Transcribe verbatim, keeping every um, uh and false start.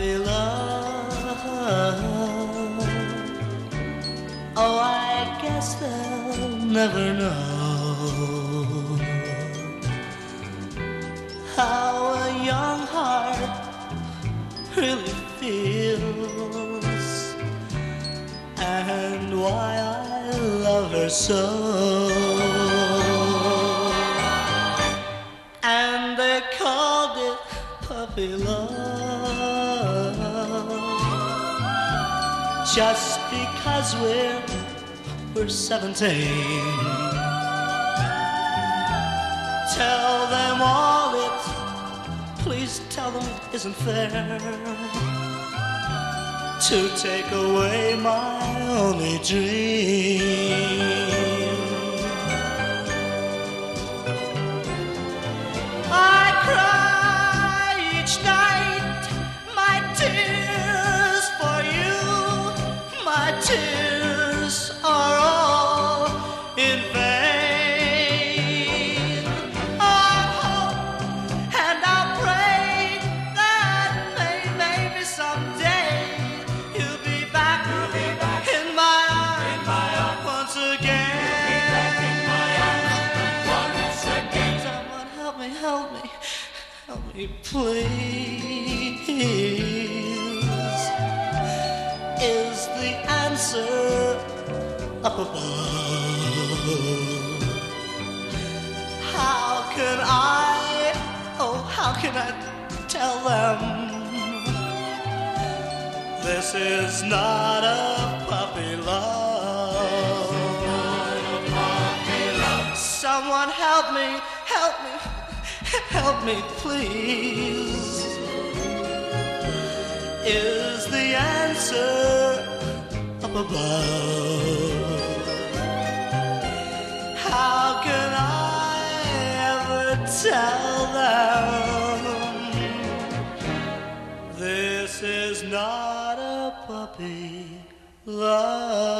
puppy love. Oh, I guess they'll never know how a young heart really feels, and why I love her so. And they called it puppy love just because we're we're seventeen. Tell them all it, please tell them it isn't fair to take away my only dream. I cry each night my tears for you. My tears are all in vain. Oh, and I pray that may, maybe someday you'll be back, you'll be back in my arms, in my arms once again. Once again. Someone help me, help me, help me, please. Is the answer up above? How can I, oh, how can I tell them this is not a puppy love? Someone help me, help me, help me, please. Is the answer up above? How can I ever tell them this is not a puppy love?